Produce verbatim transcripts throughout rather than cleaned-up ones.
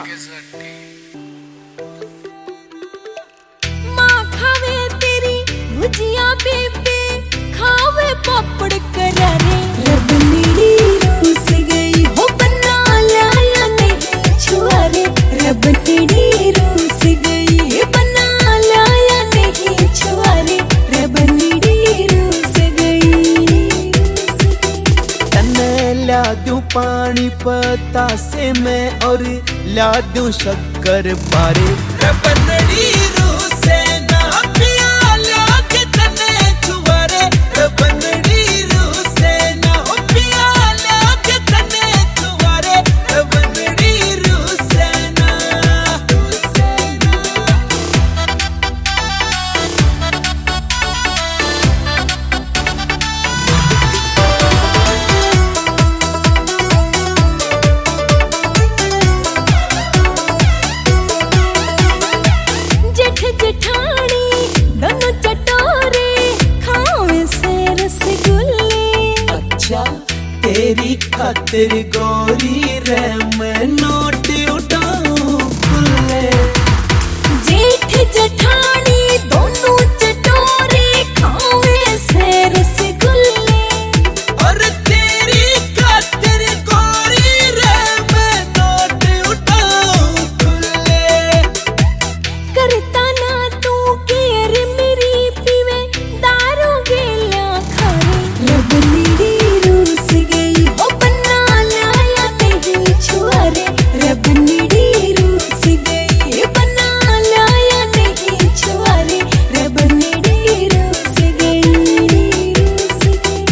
माँ खावे तेरी भुजिया बेबे, खावे पापड़ करारे। रब मेरी रूस गई हो बना लाया नहीं छुआरे। रब मेरी रूस गई बना लाया नहीं छुआरे। रब मेरी रूस गई। तन्ने ला दूं पानी पता से मैं और ला दूं शक्कर पारे। रब मेरी रूस ना पिया ला के तन्ने छुआरे। रब मेरी रूस ना पिया ला के तन्ने छुआरे। रब मेरी रूस ना जेठानी दोनों चटोरे, खावे से रसगुल्ले। अच्छा तेरी खातिर गोरी रे मैं नोट उठाऊं खुले। जेठ जेठानी दोनों चटोरे, खावे से रसगुल्ले। और तेरी खातिर गोरी रे मैं नोट उठाऊं खुले। करता ना तू केयर मेरी, पीवे दारू गेला खारे। रब मेरी रूस गई हो बना लाया नहीं छुआरे। रब मेरी रूस गई बना लाया नहीं छुआरे। रब मेरी रूस गई, रूस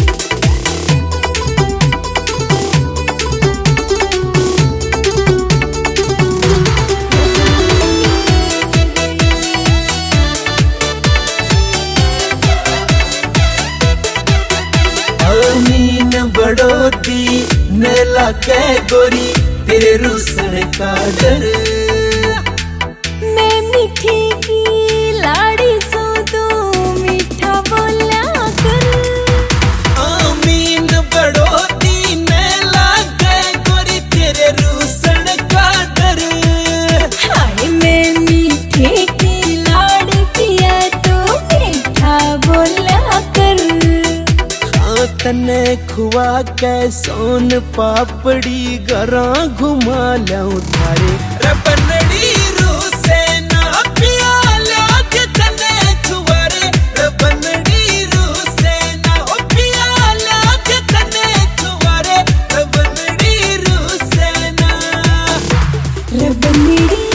अमीन बड़ोती नेला के गोरी तेरे रूसन का डर। मैं मीठी की लाड़ी सो तू मीठा बोला कर। आमीन बड़ोती नेला के गोरी तेरे रूसन का डर। हाय मैं मीठे की लाड़ी पिया तो मीठा बोला कर। हाँ तने खुआ के सोन पापड़ी गरा घुमा लऊं थारे। रब मेरी रूस ना पिया ला के तन्ने छुआरे। रब मेरी रूस ना पिया ला के तन्ने छुआरे। रब मेरी रूस ना रब मेरी